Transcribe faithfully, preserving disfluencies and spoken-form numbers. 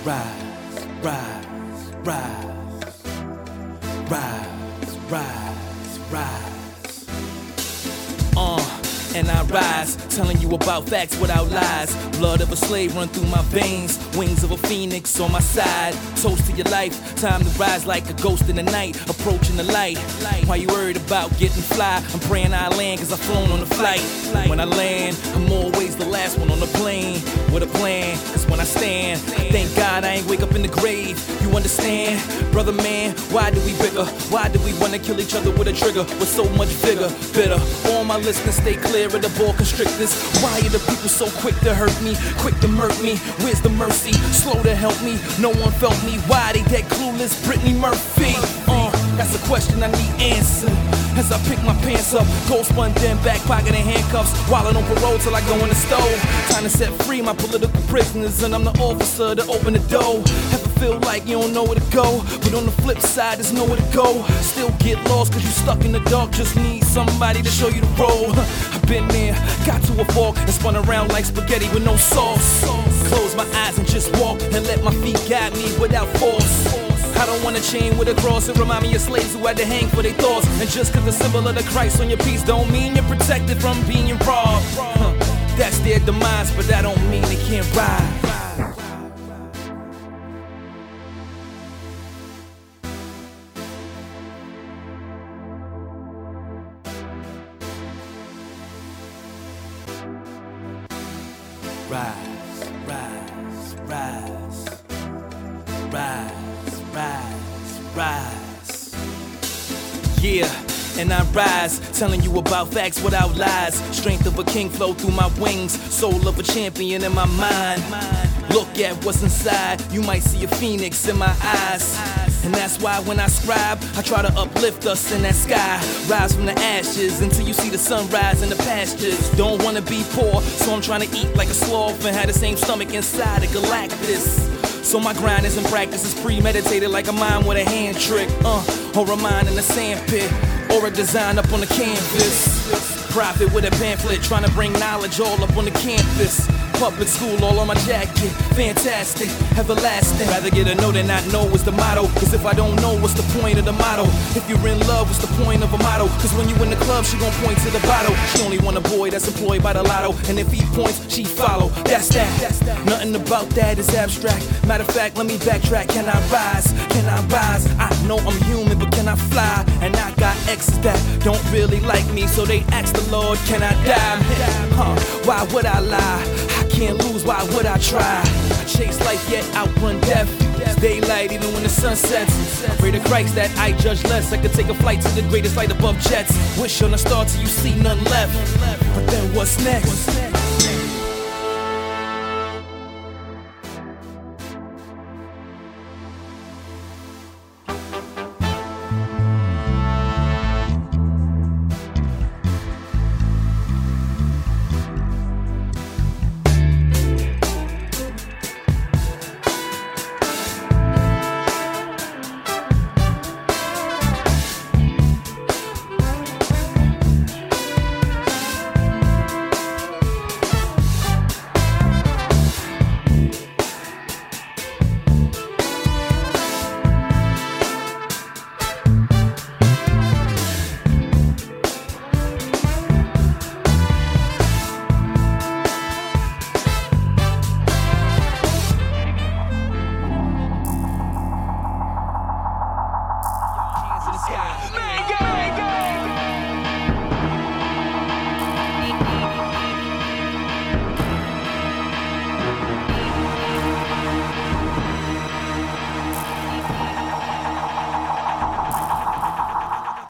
rise, rise, rise, rise, rise, rise. Uh, and I rise, telling you about facts without lies. Blood of a slave run through my veins, wings of a phoenix on my side. Toast to your life, time to rise like a ghost in the night, approaching the light. Why you worried about getting fly? I'm praying I land cause I've flown on the flight. When I land, I'm always the last one on the plane with a plan, cause when I stand, thank God I ain't wake up in the grave. You understand? Brother man, why do we bicker? Why do we wanna kill each other with a trigger? With so much vigor, bitter. All my listeners stay clear of the ball constrictors. Why are the people so quick to hurt me? Quick to murk me? Where's the mercy? Slow to help me? No one felt me. Why they that clueless? Brittany Murphy. Uh, that's a question I need answered. As I pick my pants up, gold spun then back pocket and handcuffs, wildin' on parole till I go in the stove. Time to set free my political prisoners, and I'm the officer to open the door. Ever feel like you don't know where to go, but on the flip side there's nowhere to go? Still get lost cause you stuck in the dark, just need somebody to show you the road. I've been there, got to a fork and spun around like spaghetti with no sauce. Close my eyes and just walk and let my feet guide me without force. I don't want a chain with a cross, it remind me of slaves who had to hang for their thoughts. And just cause the symbol of the Christ on your piece don't mean you're protected from being robbed. Huh. That's their demise, but that don't mean they can't ride. Rise, rise, rise, rise. Rise, rise. Yeah, and I rise, telling you about facts without lies. Strength of a king flow through my wings, soul of a champion in my mind. Look at what's inside, you might see a phoenix in my eyes. And that's why when I scribe, I try to uplift us in that sky. Rise from the ashes until you see the sunrise in the pastures. Don't wanna be poor, so I'm trying to eat like a sloth and have the same stomach inside a Galactus. So my grind isn't practice, it's premeditated like a mind with a hand trick, uh, or a mind in a sandpit, or a design up on the canvas. Prophet with a pamphlet, trying to bring knowledge all up on the campus. Public school all on my jacket, fantastic, everlasting. Rather get a know than not know is the motto. Cause if I don't know, what's the point of the motto? If you're in love, what's the point of a motto? Cause when you in the club, she gon' point to the bottle. She only want a boy that's employed by the lotto. And if he points, she follow. That's that. Nothing about that is abstract. Matter of fact, let me backtrack. Can I rise? Can I rise? I know I'm human, but can I fly? And I got exes that don't really like me, so they ask the Lord, can I die? Huh, why would I lie? I can't lose, why would I try? I chase life yet outrun death. It's daylight even when the sun sets. I pray to Christ that I judge less. I could take a flight to the greatest light above jets. Wish on a star till you see none left. But then what's next?